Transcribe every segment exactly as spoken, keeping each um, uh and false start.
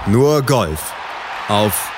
Nur Golf auf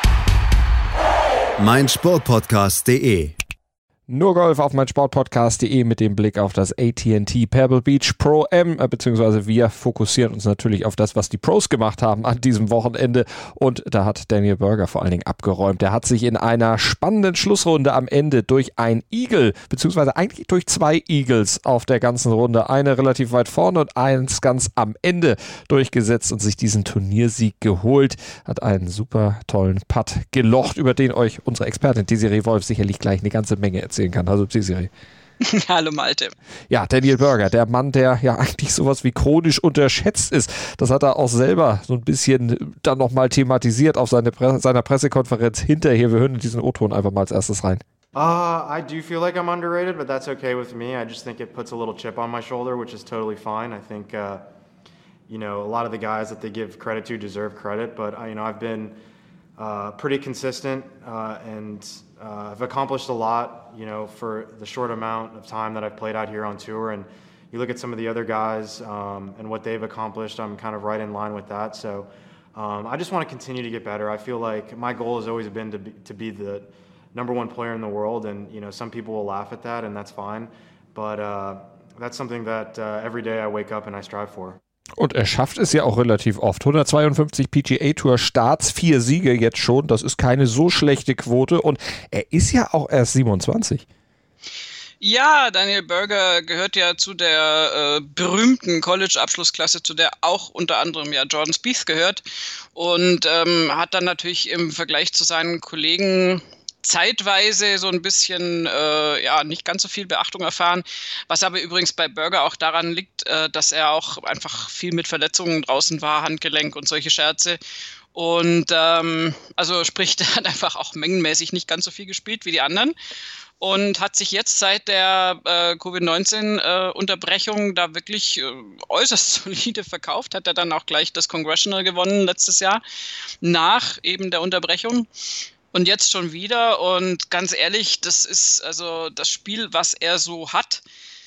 meinsportpodcast punkt de. Nur Golf auf meinsportpodcast punkt de mit dem Blick auf das A T and T Pebble Beach Pro-Am, beziehungsweise wir fokussieren uns natürlich auf das, was die Pros gemacht haben an diesem Wochenende, und da hat Daniel Berger vor allen Dingen abgeräumt. Der hat sich in einer spannenden Schlussrunde am Ende durch ein Eagle, beziehungsweise eigentlich durch zwei Eagles auf der ganzen Runde, eine relativ weit vorne und eins ganz am Ende, durchgesetzt und sich diesen Turniersieg geholt. Hat einen super tollen Putt gelocht, über den euch unsere Expertin Desiree Wolf sicherlich gleich eine ganze Menge erzählt kann. Also Desiree. Hallo Malte. Ja, Daniel Berger, der Mann, der ja eigentlich sowas wie chronisch unterschätzt ist. Das hat er auch selber so ein bisschen dann nochmal thematisiert auf seine Pre- seiner Pressekonferenz hinterher. Wir hören in diesen O-Ton einfach mal als erstes rein. Uh, I do feel like I'm underrated, but that's okay with me. I just think it puts a little chip on my shoulder, which is totally fine. I think, uh, you know, a lot of the guys that they give credit to deserve credit, but, you know, I've been uh, pretty consistent uh, and Uh, I've accomplished a lot, you know, for the short amount of time that I've played out here on tour. And you look at some of the other guys um, and what they've accomplished, I'm kind of right in line with that. So um, I just want to continue to get better. I feel like my goal has always been to be, to be the number one player in the world. And, you know, some people will laugh at that, and that's fine. But uh, that's something that uh, every day I wake up and I strive for. Und er schafft es ja auch relativ oft. hundertzweiundfünfzig P G A Tour Starts, vier Siege jetzt schon. Das ist keine so schlechte Quote. Und er ist ja auch erst siebenundzwanzig. Ja, Daniel Berger gehört ja zu der äh, berühmten College-Abschlussklasse, zu der auch unter anderem ja Jordan Spieth gehört. Und ähm, hat dann natürlich im Vergleich zu seinen Kollegen zeitweise so ein bisschen, äh, ja, nicht ganz so viel Beachtung erfahren, was aber übrigens bei Berger auch daran liegt, äh, dass er auch einfach viel mit Verletzungen draußen war, Handgelenk und solche Scherze. Und ähm, also sprich, der hat einfach auch mengenmäßig nicht ganz so viel gespielt wie die anderen und hat sich jetzt seit der äh, Covid neunzehn Unterbrechung da wirklich äh, äußerst solide verkauft, hat er dann auch gleich das Congressional gewonnen letztes Jahr nach eben der Unterbrechung. Und jetzt schon wieder, und ganz ehrlich, das ist also das Spiel, was er so hat,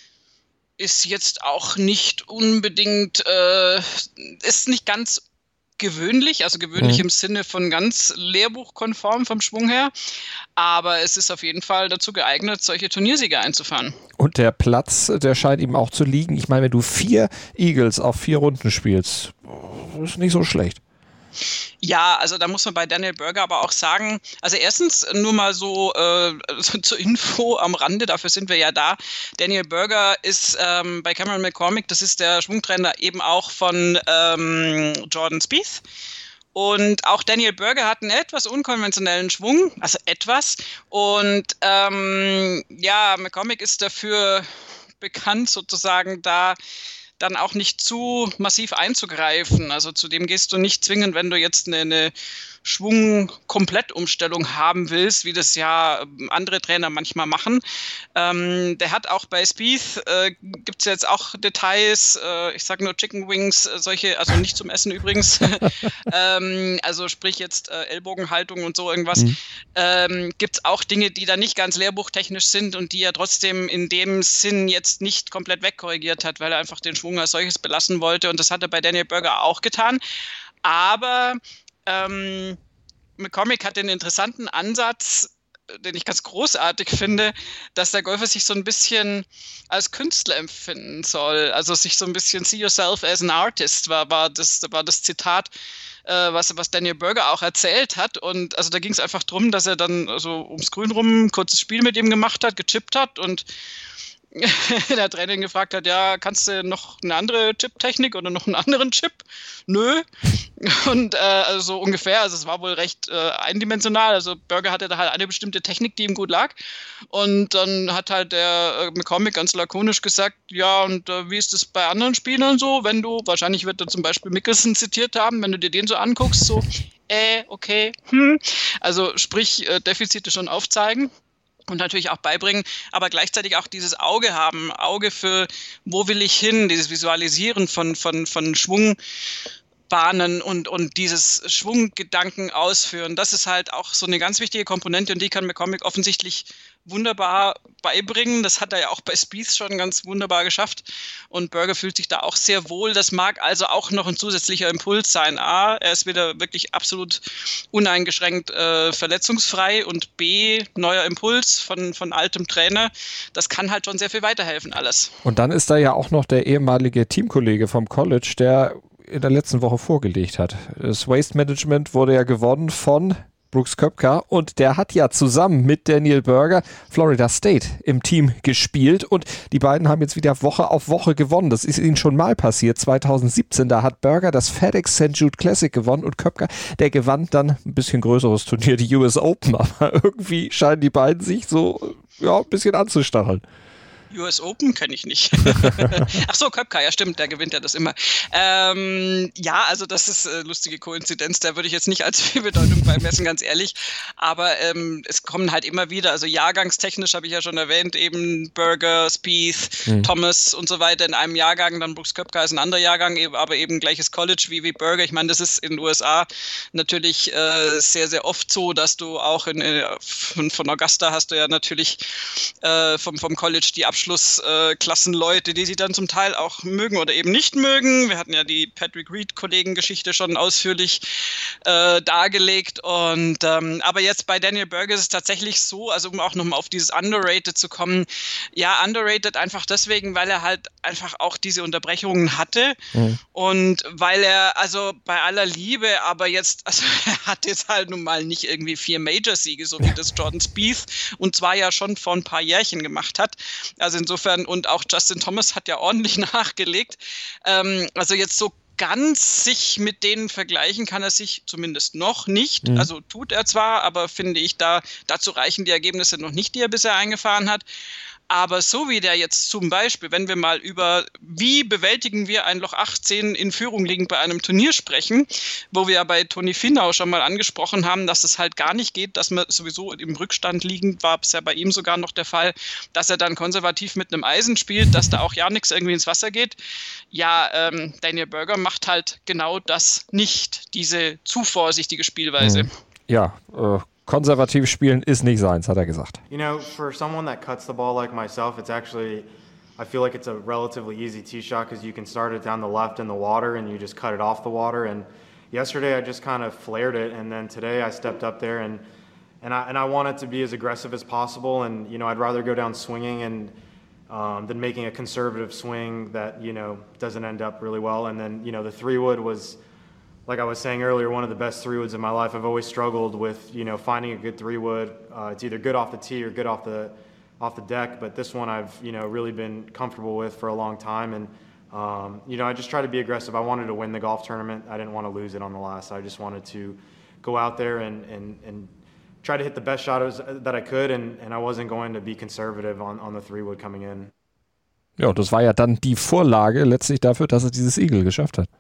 ist jetzt auch nicht unbedingt, äh, ist nicht ganz gewöhnlich, also gewöhnlich mhm. im Sinne von ganz lehrbuchkonform vom Schwung her, aber es ist auf jeden Fall dazu geeignet, solche Turniersiege einzufahren. Und der Platz, der scheint ihm auch zu liegen. Ich meine, wenn du vier Eagles auf vier Runden spielst, ist nicht so schlecht. Ja, also da muss man bei Daniel Berger aber auch sagen, also erstens nur mal so, äh, so zur Info am Rande, dafür sind wir ja da. Daniel Berger ist ähm, bei Cameron McCormick, das ist der Schwungtrainer eben auch von ähm, Jordan Spieth. Und auch Daniel Berger hat einen etwas unkonventionellen Schwung, also etwas. Und ähm, ja, McCormick ist dafür bekannt, sozusagen da dann auch nicht zu massiv einzugreifen. Also zu dem gehst du nicht zwingend, wenn du jetzt eine, eine Schwung-Komplettumstellung haben willst, wie das ja andere Trainer manchmal machen. Ähm, der hat auch bei Spieth, äh, gibt es jetzt auch Details, äh, ich sage nur Chicken Wings, äh, solche, also nicht zum Essen übrigens, ähm, also sprich jetzt äh, Ellbogenhaltung und so irgendwas, mhm. ähm, gibt es auch Dinge, die da nicht ganz lehrbuchtechnisch sind und die er trotzdem in dem Sinn jetzt nicht komplett wegkorrigiert hat, weil er einfach den Schwung als solches belassen wollte, und das hat er bei Daniel Berger auch getan. Aber Ähm, McCormick hat den interessanten Ansatz, den ich ganz großartig finde, dass der Golfer sich so ein bisschen als Künstler empfinden soll. Also sich so ein bisschen see yourself as an artist war, war, das, war das Zitat, äh, was, was Daniel Berger auch erzählt hat. Und also da ging es einfach darum, dass er dann so ums Grün rum ein kurzes Spiel mit ihm gemacht hat, gechippt hat, und der Trainer gefragt hat, ja, kannst du noch eine andere Chip-Technik oder noch einen anderen Chip? Nö. Und äh, also so ungefähr, also es war wohl recht äh, eindimensional. Also Berger hatte da halt eine bestimmte Technik, die ihm gut lag. Und dann hat halt der äh, McCormick ganz lakonisch gesagt, ja, und äh, wie ist das bei anderen Spielern so, wenn du, wahrscheinlich wird er zum Beispiel Mickelson zitiert haben, wenn du dir den so anguckst, so, äh, okay, hm. Also sprich, äh, Defizite schon aufzeigen. Und natürlich auch beibringen, aber gleichzeitig auch dieses Auge haben, Auge für, wo will ich hin, dieses Visualisieren von, von, von Schwung, bahnen und, und dieses Schwunggedanken ausführen. Das ist halt auch so eine ganz wichtige Komponente und die kann McCormick offensichtlich wunderbar beibringen. Das hat er ja auch bei Spieth schon ganz wunderbar geschafft und Berger fühlt sich da auch sehr wohl. Das mag also auch noch ein zusätzlicher Impuls sein. A, er ist wieder wirklich absolut uneingeschränkt äh, verletzungsfrei und B, neuer Impuls von, von altem Trainer. Das kann halt schon sehr viel weiterhelfen alles. Und dann ist da ja auch noch der ehemalige Teamkollege vom College, der in der letzten Woche vorgelegt hat. Das Waste Management wurde ja gewonnen von Brooks Koepka und der hat ja zusammen mit Daniel Berger Florida State im Team gespielt und die beiden haben jetzt wieder Woche auf Woche gewonnen. Das ist ihnen schon mal passiert. zwanzig siebzehn, da hat Berger das FedEx Sankt Jude Classic gewonnen und Koepka, der gewann dann ein bisschen größeres Turnier, die U S Open, aber irgendwie scheinen die beiden sich so ja, ein bisschen anzustacheln. U S Open kenne ich nicht. Ach so, Koepka, ja stimmt, der gewinnt ja das immer. Ähm, ja, also das ist eine lustige Koinzidenz, da würde ich jetzt nicht als viel Bedeutung beimessen, ganz ehrlich. Aber ähm, es kommen halt immer wieder, also jahrgangstechnisch habe ich ja schon erwähnt, eben Berger, Spieth, mhm. Thomas und so weiter in einem Jahrgang, dann Brooks Koepka ist ein anderer Jahrgang, aber eben gleiches College wie, wie Berger. Ich meine, das ist in den U S A natürlich äh, sehr, sehr oft so, dass du auch in, äh, von, von Augusta hast du ja natürlich äh, vom, vom College die Abschluss Abschlussklassenleute, die sie dann zum Teil auch mögen oder eben nicht mögen. Wir hatten ja die Patrick Reed-Kollegen-Geschichte schon ausführlich äh, dargelegt. Und ähm, aber jetzt bei Daniel Berger ist es tatsächlich so, also um auch nochmal auf dieses Underrated zu kommen, ja, underrated einfach deswegen, weil er halt einfach auch diese Unterbrechungen hatte mhm. und weil er, also bei aller Liebe, aber jetzt, also er hat jetzt halt nun mal nicht irgendwie vier Major-Siege, so wie das Jordan Spieth und zwar ja schon vor ein paar Jährchen gemacht hat. Also insofern, und auch Justin Thomas hat ja ordentlich nachgelegt. Ähm, also jetzt so ganz sich mit denen vergleichen kann er sich zumindest noch nicht. Mhm. Also tut er zwar, aber finde ich, da dazu reichen die Ergebnisse noch nicht, die er bisher eingefahren hat. Aber so wie der jetzt zum Beispiel, wenn wir mal über, wie bewältigen wir ein Loch achtzehn in Führung liegend bei einem Turnier sprechen, wo wir ja bei Toni Finau schon mal angesprochen haben, dass es halt gar nicht geht, dass man sowieso im Rückstand liegend, war bisher bei ihm sogar noch der Fall, dass er dann konservativ mit einem Eisen spielt, dass da auch ja nichts irgendwie ins Wasser geht. Ja, ähm, Daniel Berger macht halt genau das nicht, diese zu vorsichtige Spielweise. Ja, äh, konservativ spielen ist nicht seins, hat er gesagt. You know, for someone that cuts the ball like myself, it's actually, I feel like it's a relatively easy tee shot because you can start it down the left in the water and you just cut it off the water. And yesterday I just kind of flared it, and then today I stepped up there and and I and I wanted to be as aggressive as possible. And you know, I'd rather go down swinging and um, than making a conservative swing that you know doesn't end up really well. And then you know, the three wood was, like I was saying earlier, one of the best three woods in my life. I've always struggled with, you know, finding a good three wood. Uh, it's either good off the tee or good off the off the deck. But this one I've, you know, really been comfortable with for a long time. And, um, you know, I just try to be aggressive. I wanted to win the golf tournament. I didn't want to lose it on the last. I just wanted to go out there and, and, and try to hit the best shot that I could. And, and I wasn't going to be conservative on, on the three wood coming in. Ja, das war ja dann die Vorlage letztlich dafür, dass er dieses Eagle geschafft hat.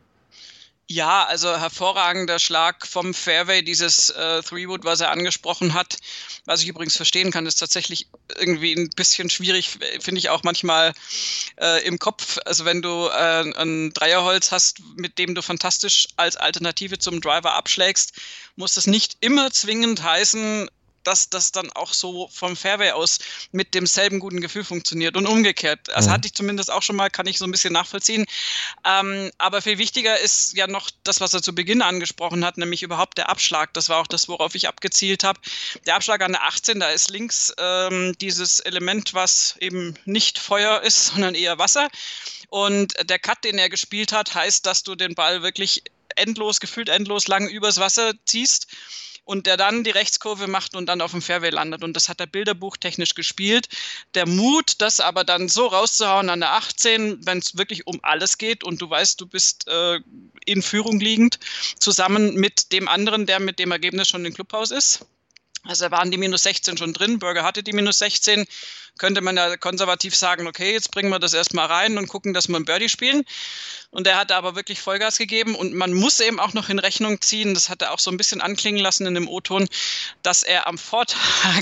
Ja, also hervorragender Schlag vom Fairway, dieses äh, Three-Wood, was er angesprochen hat. Was ich übrigens verstehen kann, ist tatsächlich irgendwie ein bisschen schwierig, finde ich auch manchmal äh, im Kopf. Also wenn du äh, ein Dreierholz hast, mit dem du fantastisch als Alternative zum Driver abschlägst, muss das nicht immer zwingend heißen, dass das dann auch so vom Fairway aus mit demselben guten Gefühl funktioniert und umgekehrt. Also mhm. hatte ich zumindest auch schon mal, kann ich so ein bisschen nachvollziehen. Ähm, aber viel wichtiger ist ja noch das, was er zu Beginn angesprochen hat, nämlich überhaupt der Abschlag. Das war auch das, worauf ich abgezielt habe. Der Abschlag an der achtzehn, da ist links ähm, dieses Element, was eben nicht Feuer ist, sondern eher Wasser. Und der Cut, den er gespielt hat, heißt, dass du den Ball wirklich endlos, gefühlt endlos lang übers Wasser ziehst und der dann die Rechtskurve macht und dann auf dem Fairway landet. Und das hat er bilderbuchtechnisch gespielt. Der Mut, das aber dann so rauszuhauen an der achtzehn, wenn es wirklich um alles geht und du weißt, du bist äh, in Führung liegend, zusammen mit dem anderen, der mit dem Ergebnis schon im Clubhaus ist. Also da waren die minus sechzehn schon drin, Berger hatte die minus sechzehn, könnte man ja konservativ sagen, okay, jetzt bringen wir das erstmal rein und gucken, dass wir ein Birdie spielen. Und er hat da aber wirklich Vollgas gegeben und man muss eben auch noch in Rechnung ziehen, das hat er auch so ein bisschen anklingen lassen in dem O-Ton, dass er am Vortag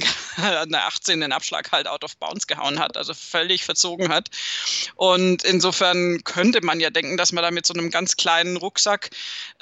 an der achtzehn den Abschlag halt out of bounds gehauen hat, also völlig verzogen hat. Und insofern könnte man ja denken, dass man da mit so einem ganz kleinen Rucksack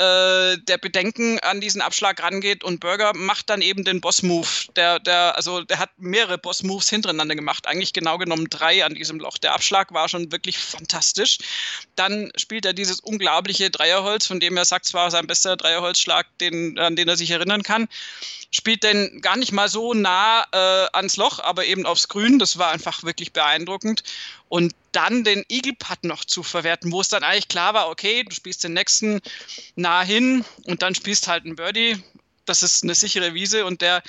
äh, der Bedenken an diesen Abschlag rangeht und Berger macht dann eben den Boss-Move. Der, der, also der hat mehrere Boss-Moves hintereinander gemacht, eigentlich genau genommen drei an diesem Loch. Der Abschlag war schon wirklich fantastisch. Dann spielt er dieses unglaubliche Dreierholz, von dem er sagt, es war sein bester Dreierholzschlag, den, an den er sich erinnern kann. Spielt den gar nicht mal so nah äh, ans Loch, aber eben aufs Grün. Das war einfach wirklich beeindruckend. Und dann den Eagle-Putt noch zu verwerten, wo es dann eigentlich klar war, okay, du spielst den nächsten nah hin und dann spielst halt einen Birdie. Das ist eine sichere Wiese und der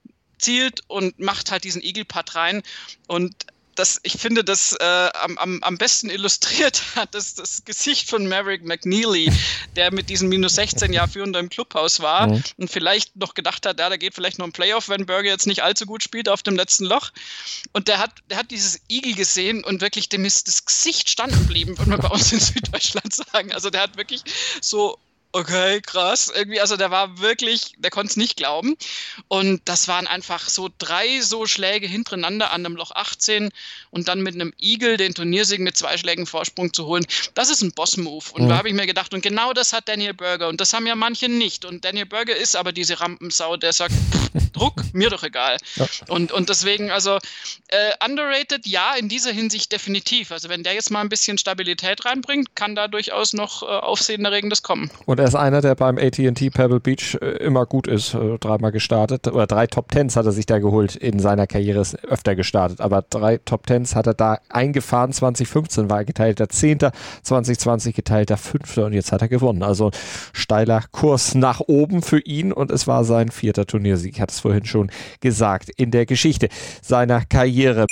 zielt und macht halt diesen Eagle-Putt rein. Und das, ich finde, das äh, am, am, am besten illustriert hat das, das Gesicht von Maverick McNeely, der mit diesem minus sechzehn Jahr führender im Clubhaus war mhm. und vielleicht noch gedacht hat, ja, da geht vielleicht noch ein Playoff, wenn Berger jetzt nicht allzu gut spielt auf dem letzten Loch. Und der hat, der hat dieses Eagle gesehen und wirklich dem ist das Gesicht standen geblieben, würde man bei uns in Süddeutschland sagen. Also der hat wirklich so okay, krass. Irgendwie, also der war wirklich, der konnte es nicht glauben. Und das waren einfach so drei so Schläge hintereinander an einem Loch achtzehn und dann mit einem Eagle den Turniersieg mit zwei Schlägen Vorsprung zu holen. Das ist ein Boss-Move. Und mhm. da habe ich mir gedacht, und genau das hat Daniel Berger. Und das haben ja manche nicht. Und Daniel Berger ist aber diese Rampensau, der sagt, pff, Druck, mir doch egal. Ja. Und, und deswegen, also äh, underrated, ja, in dieser Hinsicht definitiv. Also wenn der jetzt mal ein bisschen Stabilität reinbringt, kann da durchaus noch äh, Aufsehenerregendes kommen. Und er ist einer, der beim A T and T Pebble Beach äh, immer gut ist, äh, dreimal gestartet, oder drei Top Tens hat er sich da geholt in seiner Karriere, ist öfter gestartet, aber drei Top Tens hat er da eingefahren, zwanzig fünfzehn war er geteilter Zehnter, zwanzig zwanzig geteilter Fünfter und jetzt hat er gewonnen, also steiler Kurs nach oben für ihn und es war sein vierter Turniersieg, ich hatte es vorhin schon gesagt, in der Geschichte seiner Karriere.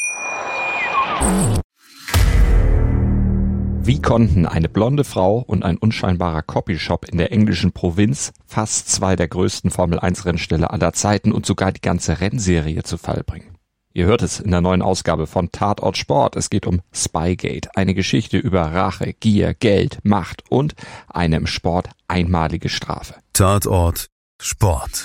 Wie konnten eine blonde Frau und ein unscheinbarer Copyshop in der englischen Provinz fast zwei der größten Formel eins Rennställe aller Zeiten und sogar die ganze Rennserie zu Fall bringen? Ihr hört es in der neuen Ausgabe von Tatort Sport. Es geht um Spygate, eine Geschichte über Rache, Gier, Geld, Macht und eine im Sport einmalige Strafe. Tatort Sport.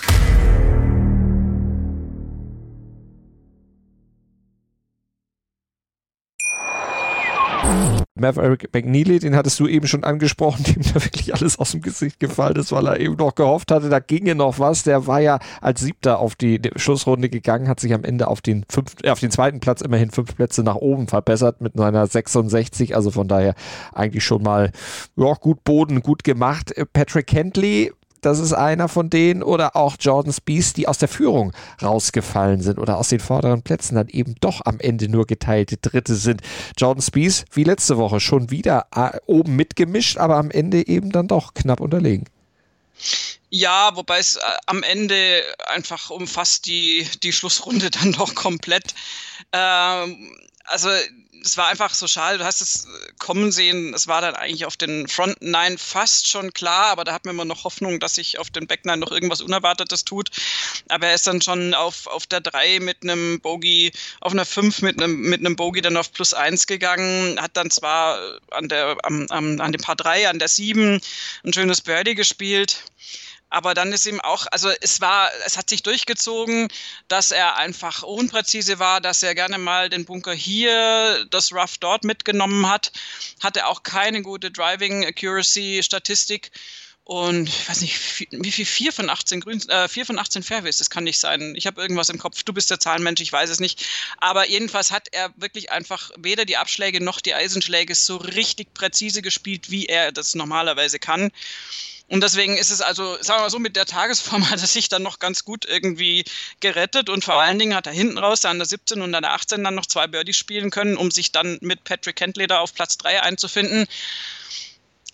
Maverick McNeely, den hattest du eben schon angesprochen, dem da wirklich alles aus dem Gesicht gefallen ist, weil er eben noch gehofft hatte, da ginge noch was. Der war ja als Siebter auf die Schlussrunde gegangen, hat sich am Ende auf den, fünf, äh, auf den zweiten Platz immerhin fünf Plätze nach oben verbessert mit seiner sechsundsechzig, also von daher eigentlich schon mal ja, gut Boden, gut gemacht. Patrick Cantlay, das ist einer von denen, oder auch Jordan Spieth, die aus der Führung rausgefallen sind oder aus den vorderen Plätzen dann eben doch am Ende nur geteilte Dritte sind. Jordan Spieth, wie letzte Woche, schon wieder oben mitgemischt, aber am Ende eben dann doch knapp unterlegen. Ja, wobei es äh, am Ende einfach umfasst die, die Schlussrunde dann doch komplett. Ähm, also es war einfach so schade, du hast es kommen sehen, es war dann eigentlich auf den Front Nine fast schon klar, aber da hat man immer noch Hoffnung, dass sich auf den Back Nine noch irgendwas Unerwartetes tut, aber er ist dann schon auf, auf der drei mit einem Bogey, auf einer fünf mit einem, mit einem Bogey dann auf plus eins gegangen, hat dann zwar an der, am, am, an dem Paar drei, an der sieben ein schönes Birdie gespielt, aber dann ist ihm auch, also es war, es hat sich durchgezogen, dass er einfach unpräzise war, dass er gerne mal den Bunker hier, das Rough dort mitgenommen hat, hatte auch keine gute Driving Accuracy Statistik und ich weiß nicht, wie viel, vier von achtzehn Grüns, äh, vier von achtzehn Fairways, das kann nicht sein. Ich habe irgendwas im Kopf, du bist der Zahlenmensch, ich weiß es nicht, aber jedenfalls hat er wirklich einfach weder die Abschläge noch die Eisenschläge so richtig präzise gespielt, wie er das normalerweise kann. Und deswegen ist es also, sagen wir mal so, mit der Tagesform hat er sich dann noch ganz gut irgendwie gerettet und vor allen Dingen hat er hinten raus an der siebzehn und an der achtzehn dann noch zwei Birdies spielen können, um sich dann mit Patrick Cantlay da auf Platz drei einzufinden.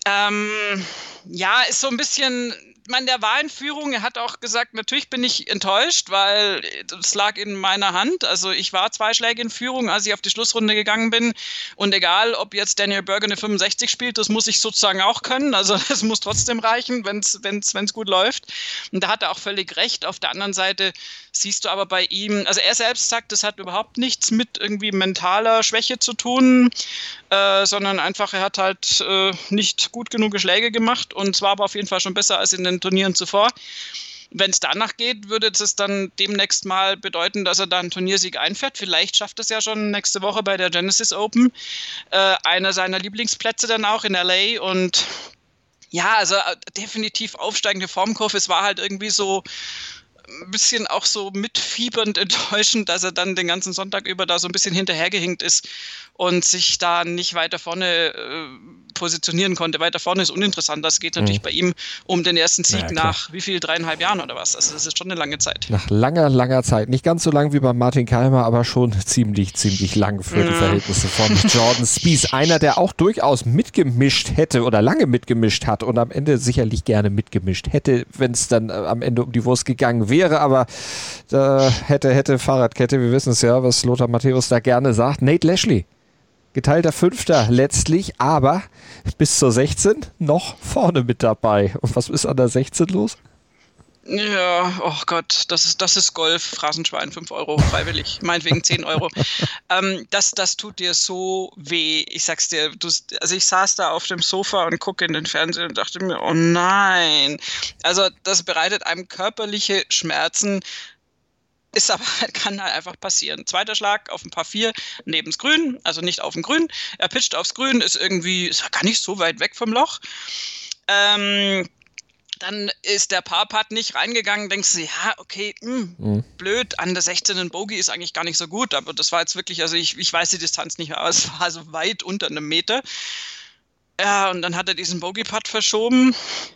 Ähm, ja, ist so ein bisschen, ich meine, der war in Führung. Er hat auch gesagt, natürlich bin ich enttäuscht, weil es lag in meiner Hand. Also ich war zwei Schläge in Führung, als ich auf die Schlussrunde gegangen bin. Und egal, ob jetzt Daniel Berger eine fünfundsechzig spielt, das muss ich sozusagen auch können. Also es muss trotzdem reichen, wenn es wenn's, wenn's gut läuft. Und da hat er auch völlig recht. Auf der anderen Seite siehst du aber bei ihm, also er selbst sagt, das hat überhaupt nichts mit irgendwie mentaler Schwäche zu tun, äh, sondern einfach, er hat halt äh, nicht gut genug Schläge gemacht und zwar aber auf jeden Fall schon besser als in den Turnieren zuvor. Wenn es danach geht, würde es dann demnächst mal bedeuten, dass er da einen Turniersieg einfährt. Vielleicht schafft es ja schon nächste Woche bei der Genesis Open. Äh, einer seiner Lieblingsplätze dann auch in L A. Und ja, also definitiv aufsteigende Formkurve. Es war halt irgendwie so ein bisschen auch so mitfiebernd enttäuschend, dass er dann den ganzen Sonntag über da so ein bisschen hinterhergehinkt ist und sich da nicht weiter vorne äh, positionieren konnte. Weiter vorne ist uninteressant. Das geht natürlich mhm. bei ihm um den ersten Sieg ja, nach wie viel, dreieinhalb Jahren oder was? Also das ist schon eine lange Zeit. Nach langer, langer Zeit. Nicht ganz so lang wie bei Martin Keimer, aber schon ziemlich, ziemlich lang für die Verhältnisse von Jordan Spieth. Einer, der auch durchaus mitgemischt hätte oder lange mitgemischt hat und am Ende sicherlich gerne mitgemischt hätte, wenn es dann äh, am Ende um die Wurst gegangen wäre. Aber da äh, hätte, hätte Fahrradkette, wir wissen es ja, was Lothar Matthäus da gerne sagt. Nate Lashley. Geteilter Fünfter letztlich, aber bis zur sechzehn noch vorne mit dabei. Und was ist an der sechzehn los? Ja, oh Gott, das ist, das ist Golf, Phrasenschwein, fünf Euro, freiwillig, meinetwegen zehn Euro. ähm, das, das tut dir so weh. Ich sag's dir, du, also ich saß da auf dem Sofa und gucke in den Fernseher und dachte mir, oh nein. Also das bereitet einem körperliche Schmerzen. Ist aber, kann halt einfach passieren. Zweiter Schlag auf ein Paar vier neben's Grün, also nicht auf dem Grün. Er pitcht aufs Grün, ist irgendwie, ist gar nicht so weit weg vom Loch. Ähm, dann ist der Par-Putt nicht reingegangen, denkst du, ja, okay, mh, mhm. blöd, an der sechzehn ein Bogey ist eigentlich gar nicht so gut, aber das war jetzt wirklich, also ich, ich weiß die Distanz nicht mehr, aber es war so weit unter einem Meter. Ja, und dann hat er diesen Bogey-Putt verschoben.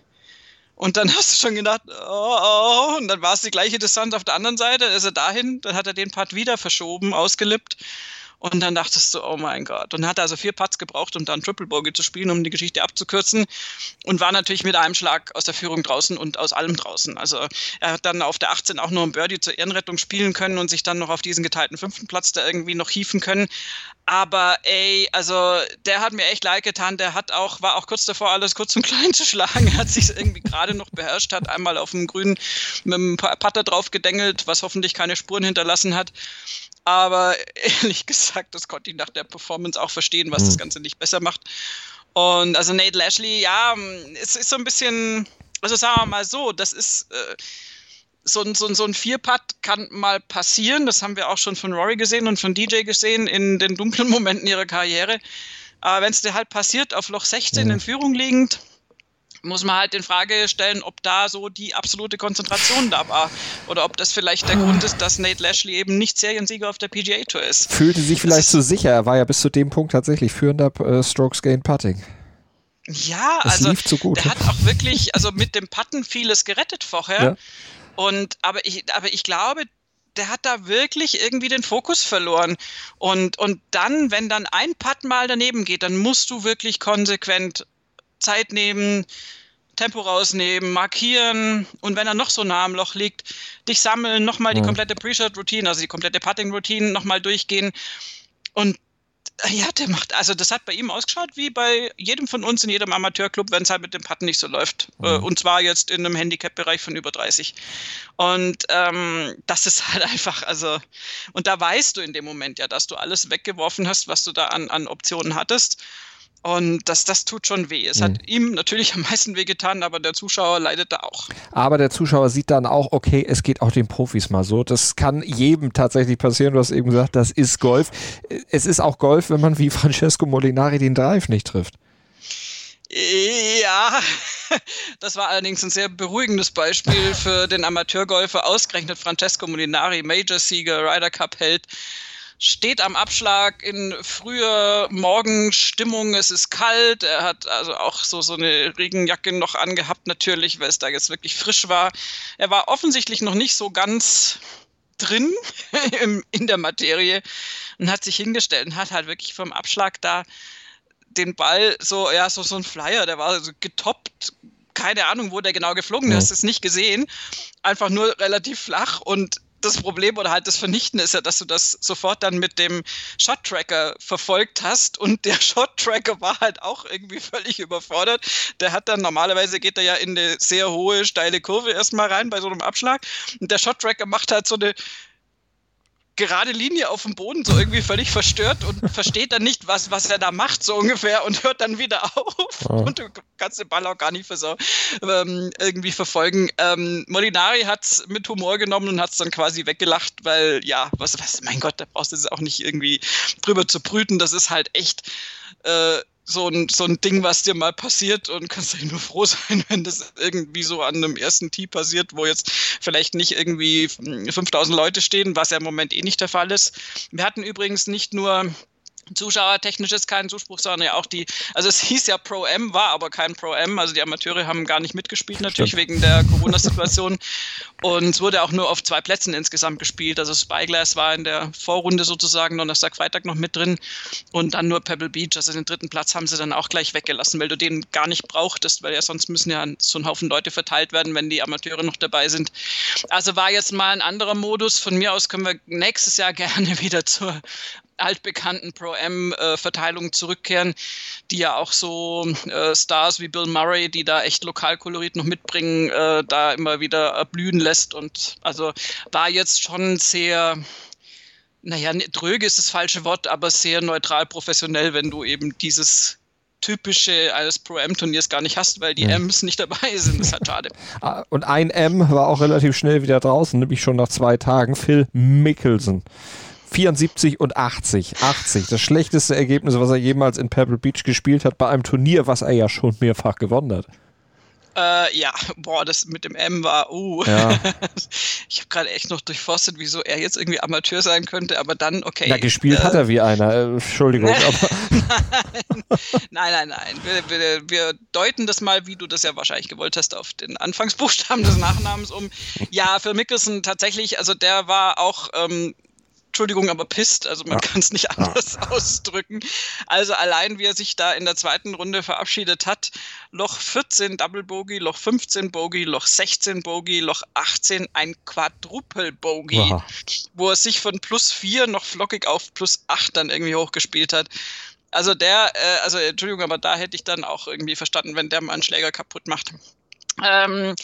Und dann hast du schon gedacht, oh, oh, und dann war es die gleiche Distanz auf der anderen Seite, ist er dahin, dann hat er den Putt wieder verschoben, ausgelippt und dann dachtest du, oh mein Gott. Und dann hat er also vier Putts gebraucht, um dann Triple Bogey zu spielen, um die Geschichte abzukürzen und war natürlich mit einem Schlag aus der Führung draußen und aus allem draußen. Also er hat dann auf der achtzehn auch nur ein Birdie zur Ehrenrettung spielen können und sich dann noch auf diesen geteilten fünften Platz da irgendwie noch hieven können. Aber ey, also der hat mir echt leid getan, der hat auch, war auch kurz davor, alles kurz und klein zu schlagen. Er hat sich irgendwie gerade noch beherrscht, hat einmal auf dem Grün mit dem Putter drauf gedengelt, was hoffentlich keine Spuren hinterlassen hat. Aber ehrlich gesagt, das konnte ich nach der Performance auch verstehen, was mhm. das Ganze nicht besser macht. Und also Nate Lashley, ja, es ist so ein bisschen, also sagen wir mal so, das ist äh, so ein, so ein, so ein Vier-Putt kann mal passieren. Das haben wir auch schon von Rory gesehen und von D J gesehen in den dunklen Momenten ihrer Karriere. Aber wenn es dir halt passiert, auf Loch sechzehn mhm. in Führung liegend, muss man halt in Frage stellen, ob da so die absolute Konzentration da war oder ob das vielleicht der Grund ist, dass Nate Lashley eben nicht Seriensieger auf der P G A Tour ist. Fühlte sich vielleicht zu so sicher, er war ja bis zu dem Punkt tatsächlich führender äh, Strokes Gained Putting. Ja, das also lief zu gut. Der hat auch wirklich, also mit dem Putten vieles gerettet vorher. Ja. Und aber ich, aber ich glaube, der hat da wirklich irgendwie den Fokus verloren. Und, und dann, wenn dann ein Putt mal daneben geht, dann musst du wirklich konsequent Zeit nehmen, Tempo rausnehmen, markieren und wenn er noch so nah am Loch liegt, dich sammeln, nochmal die komplette Pre-Shot-Routine, also die komplette Putting-Routine nochmal durchgehen und ja, der macht, also das hat bei ihm ausgeschaut wie bei jedem von uns in jedem Amateurclub, wenn es halt mit dem Putten nicht so läuft. Mhm. Und zwar jetzt in einem Handicap-Bereich von über dreißig. Und ähm, das ist halt einfach, also, und da weißt du in dem Moment ja, dass du alles weggeworfen hast, was du da an, an Optionen hattest. Und das, das tut schon weh. Es mhm. hat ihm natürlich am meisten wehgetan, aber der Zuschauer leidet da auch. Aber der Zuschauer sieht dann auch, okay, es geht auch den Profis mal so. Das kann jedem tatsächlich passieren. Du hast eben gesagt, das ist Golf. Es ist auch Golf, wenn man wie Francesco Molinari den Drive nicht trifft. Ja, das war allerdings ein sehr beruhigendes Beispiel für den Amateurgolfer. Ausgerechnet Francesco Molinari, Major-Sieger, Ryder Cup-Held. Steht am Abschlag in früher Morgenstimmung, es ist kalt, er hat also auch so, so eine Regenjacke noch angehabt natürlich, weil es da jetzt wirklich frisch war. Er war offensichtlich noch nicht so ganz drin in der Materie und hat sich hingestellt und hat halt wirklich vom Abschlag da den Ball so, ja, so, so ein Flyer, der war so getoppt. Keine Ahnung, wo der genau geflogen ist, ja. hast es nicht gesehen. Einfach nur relativ flach und das Problem oder halt das Vernichtende ist ja, dass du das sofort dann mit dem Shot-Tracker verfolgt hast und der Shot-Tracker war halt auch irgendwie völlig überfordert. Der hat dann, normalerweise geht er ja in eine sehr hohe, steile Kurve erstmal rein bei so einem Abschlag und der Shot-Tracker macht halt so eine gerade Linie auf dem Boden, so irgendwie völlig verstört und versteht dann nicht, was, was er da macht, so ungefähr, und hört dann wieder auf. Oh. Und du kannst den Ball auch gar nicht so, ähm, irgendwie verfolgen. Ähm, Molinari hat es mit Humor genommen und hat es dann quasi weggelacht, weil, ja, was, was, mein Gott, da brauchst du es auch nicht irgendwie drüber zu brüten. Das ist halt echt äh, so ein, so ein Ding, was dir mal passiert und kannst eigentlich nur froh sein, wenn das irgendwie so an einem ersten Tee passiert, wo jetzt vielleicht nicht irgendwie fünftausend Leute stehen, was ja im Moment eh nicht der Fall ist. Wir hatten übrigens nicht nur zuschauertechnisch ist kein Zuspruch, sondern ja auch die, also es hieß ja Pro-Am, war aber kein Pro-Am, also die Amateure haben gar nicht mitgespielt, natürlich Stimmt. wegen der Corona-Situation und es wurde auch nur auf zwei Plätzen insgesamt gespielt, also Spyglass war in der Vorrunde sozusagen Donnerstag, Freitag noch mit drin und dann nur Pebble Beach, also den dritten Platz haben sie dann auch gleich weggelassen, weil du den gar nicht brauchtest, weil ja sonst müssen ja so ein Haufen Leute verteilt werden, wenn die Amateure noch dabei sind. Also war jetzt mal ein anderer Modus, von mir aus können wir nächstes Jahr gerne wieder zur altbekannten Pro-Am-Verteilung zurückkehren, die ja auch so äh, Stars wie Bill Murray, die da echt Lokalkolorit noch mitbringen, äh, da immer wieder erblühen lässt und also war jetzt schon sehr, naja, dröge ist das falsche Wort, aber sehr neutral professionell, wenn du eben dieses typische eines Pro-Am-Turniers gar nicht hast, weil die ja. Ms nicht dabei sind. Das ist halt schade. Und ein M war auch relativ schnell wieder draußen, nämlich schon nach zwei Tagen. Phil Mickelson. vierundsiebzig und achtzig. achtzig. Das schlechteste Ergebnis, was er jemals in Pebble Beach gespielt hat, bei einem Turnier, was er ja schon mehrfach gewonnen hat. Äh, ja, boah, das mit dem M war, uh. Ja. Ich habe gerade echt noch durchforstet, wieso er jetzt irgendwie Amateur sein könnte, aber dann, okay. Na, gespielt äh, hat er wie einer, äh, Entschuldigung. aber nein, nein, nein, nein. Wir, wir, wir deuten das mal, wie du das ja wahrscheinlich gewollt hast, auf den Anfangsbuchstaben des Nachnamens um. Ja, Phil Mickelson tatsächlich, also der war auch, ähm, Entschuldigung, aber pisst, also man ja. kann es nicht anders ja. ausdrücken. Also allein, wie er sich da in der zweiten Runde verabschiedet hat, Loch vierzehn Double Bogey, Loch fünfzehn Bogey, Loch sechzehn Bogey, Loch achtzehn ein Quadruple Bogey, Aha. wo er sich von plus vier noch flockig auf plus acht dann irgendwie hochgespielt hat. Also der, äh, also Entschuldigung, aber da hätte ich dann auch irgendwie verstanden, wenn der mal einen Schläger kaputt macht. Ähm,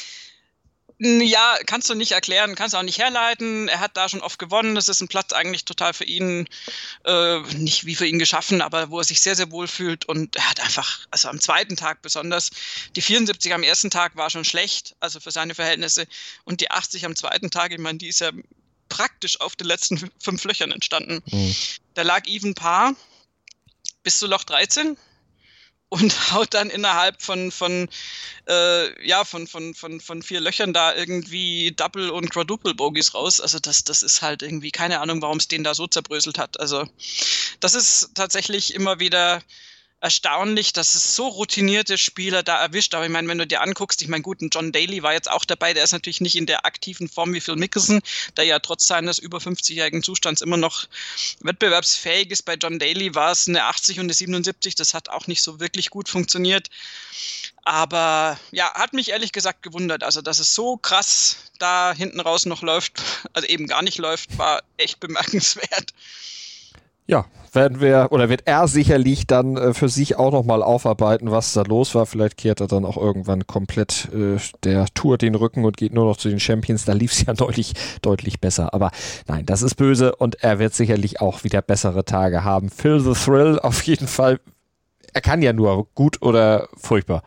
Ja, kannst du nicht erklären, kannst du auch nicht herleiten. Er hat da schon oft gewonnen. Das ist ein Platz eigentlich total für ihn, äh, nicht wie für ihn geschaffen, aber wo er sich sehr, sehr wohl fühlt. Und er hat einfach, also am zweiten Tag besonders, die vierundsiebzig am ersten Tag war schon schlecht, also für seine Verhältnisse. Und die achtzig am zweiten Tag, ich meine, die ist ja praktisch auf den letzten fünf Löchern entstanden. Mhm. Da lag Even Par bis zu Loch dreizehn. Und haut dann innerhalb von, von, äh, ja, von, von, von, von vier Löchern da irgendwie Double- und Quadruple-Bogies raus. Also das, das ist halt irgendwie, keine Ahnung, warum es den da so zerbröselt hat. Also das ist tatsächlich immer wieder erstaunlich, dass es so routinierte Spieler da erwischt. Aber ich meine, wenn du dir anguckst, ich meine, gut, ein John Daly war jetzt auch dabei, der ist natürlich nicht in der aktiven Form wie Phil Mickelson, der ja trotz seines über fünfzigjährigen Zustands immer noch wettbewerbsfähig ist. Bei John Daly war es eine achtzig und eine siebenundsiebzig, das hat auch nicht so wirklich gut funktioniert. Aber ja, hat mich ehrlich gesagt gewundert. Also, dass es so krass da hinten raus noch läuft, also eben gar nicht läuft, war echt bemerkenswert. Ja, werden wir, oder wird er sicherlich dann äh, für sich auch nochmal aufarbeiten, was da los war. Vielleicht kehrt er dann auch irgendwann komplett äh, der Tour den Rücken und geht nur noch zu den Champions. Da lief es ja deutlich, deutlich besser. Aber nein, das ist böse und er wird sicherlich auch wieder bessere Tage haben. Phil the Thrill auf jeden Fall. Er kann ja nur gut oder furchtbar.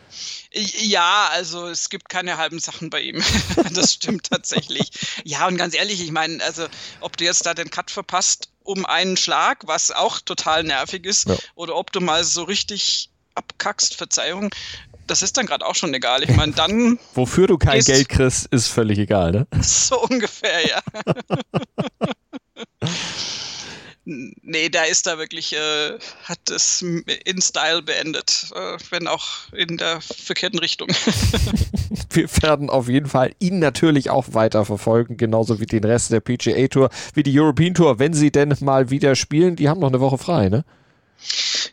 Ja, also es gibt keine halben Sachen bei ihm. Das stimmt tatsächlich. Ja, und ganz ehrlich, ich meine, also ob du jetzt da den Cut verpasst um einen Schlag, was auch total nervig ist, ja. oder ob du mal so richtig abkackst, Verzeihung, das ist dann gerade auch schon egal. Ich meine, dann... Wofür du kein Geld kriegst, ist völlig egal, ne? So ungefähr, ja. Nee, da ist da wirklich, äh, hat es in Style beendet, äh, wenn auch in der verkehrten Richtung. Wir werden auf jeden Fall ihn natürlich auch weiter verfolgen, genauso wie den Rest der P G A Tour, wie die European Tour, wenn sie denn mal wieder spielen. Die haben noch eine Woche frei, ne?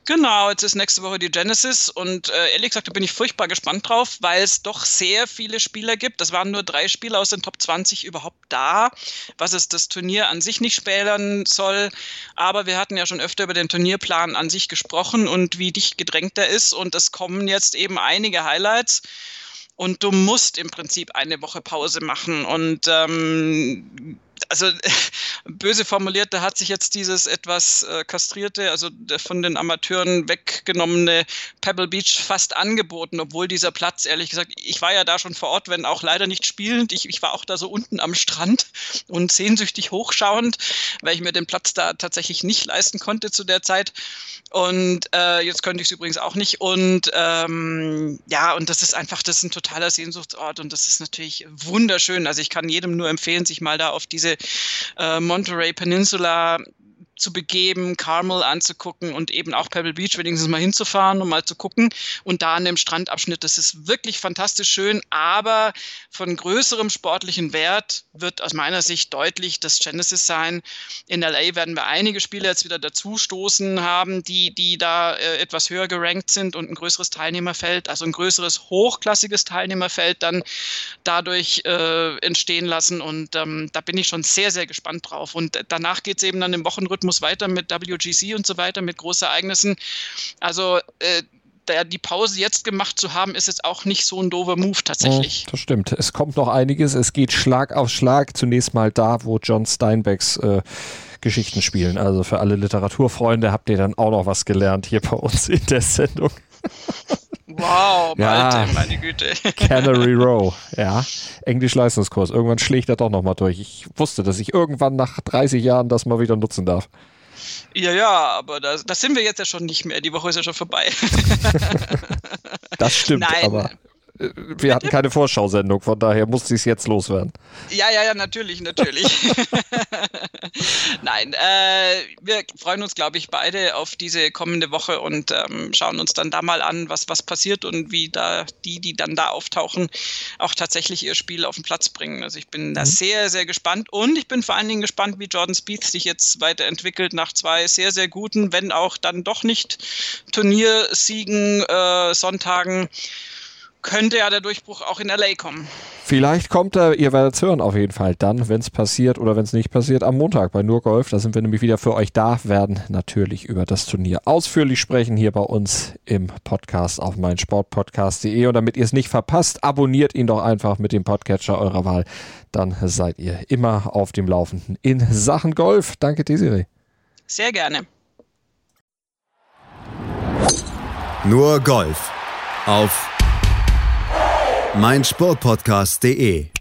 Genau, jetzt ist nächste Woche die Genesis und äh, ehrlich gesagt, da bin ich furchtbar gespannt drauf, weil es doch sehr viele Spieler gibt. Das waren nur drei Spieler aus den Top zwanzig überhaupt da, was es das Turnier an sich nicht schmälern soll. Aber wir hatten ja schon öfter über den Turnierplan an sich gesprochen und wie dicht gedrängt er ist. Und es kommen jetzt eben einige Highlights. Und du musst im Prinzip eine Woche Pause machen. Und ähm, also böse formuliert, da hat sich jetzt dieses etwas äh, kastrierte, also von den Amateuren weggenommene Pebble Beach fast angeboten, obwohl dieser Platz, ehrlich gesagt, ich war ja da schon vor Ort, wenn auch leider nicht spielend. Ich, ich war auch da so unten am Strand und sehnsüchtig hochschauend, weil ich mir den Platz da tatsächlich nicht leisten konnte zu der Zeit. Und äh, jetzt könnte ich es übrigens auch nicht. Und ähm, ja, und das ist einfach, das ist ein totaler Sehnsuchtsort und das ist natürlich wunderschön. Also ich kann jedem nur empfehlen, sich mal da auf diese äh, Monterey Peninsula zu begeben, Carmel anzugucken und eben auch Pebble Beach wenigstens mal hinzufahren, um mal zu gucken. Und da an dem Strandabschnitt, das ist wirklich fantastisch schön, aber von größerem sportlichen Wert wird aus meiner Sicht deutlich das Genesis sein. In L A werden wir einige Spieler jetzt wieder dazustoßen haben, die, die da äh, etwas höher gerankt sind und ein größeres Teilnehmerfeld, also ein größeres hochklassiges Teilnehmerfeld dann dadurch äh, entstehen lassen. Und ähm, da bin ich schon sehr, sehr gespannt drauf. Und danach geht es eben dann im Wochenrhythmus weiter mit W G C und so weiter, mit Großereignissen. Also äh, der, die Pause jetzt gemacht zu haben, ist jetzt auch nicht so ein doofer Move tatsächlich. Ja, das stimmt. Es kommt noch einiges. Es geht Schlag auf Schlag. Zunächst mal da, wo John Steinbecks äh, Geschichten spielen. Also für alle Literaturfreunde habt ihr dann auch noch was gelernt hier bei uns in der Sendung. Wow, Malte, ja, meine Güte. Canary Row, ja. Englisch-Leistungskurs. Irgendwann schlägt er doch nochmal durch. Ich wusste, dass ich irgendwann nach dreißig Jahren das mal wieder nutzen darf. Ja, ja, aber das, das sind wir jetzt ja schon nicht mehr. Die Woche ist ja schon vorbei. Das stimmt, Nein. aber wir hatten keine Vorschau-Sendung, von daher musste ich es jetzt loswerden. Ja, ja, ja, natürlich, natürlich. Nein, äh, wir freuen uns, glaube ich, beide auf diese kommende Woche und ähm, schauen uns dann da mal an, was, was passiert und wie da die, die dann da auftauchen, auch tatsächlich ihr Spiel auf den Platz bringen. Also ich bin mhm. da sehr, sehr gespannt und ich bin vor allen Dingen gespannt, wie Jordan Spieth sich jetzt weiterentwickelt nach zwei sehr, sehr guten, wenn auch dann doch nicht Turniersiegen, äh, Sonntagen. Könnte ja der Durchbruch auch in L A kommen. Vielleicht kommt er, ihr werdet es hören auf jeden Fall dann, wenn es passiert oder wenn es nicht passiert, am Montag bei Nur Golf. Da sind wir nämlich wieder für euch da, werden natürlich über das Turnier ausführlich sprechen hier bei uns im Podcast auf meinsportpodcast punkt de. Und damit ihr es nicht verpasst, abonniert ihn doch einfach mit dem Podcatcher eurer Wahl. Dann seid ihr immer auf dem Laufenden in Sachen Golf. Danke, Desiree. Sehr gerne. Nur Golf auf meinsportpodcast punkt de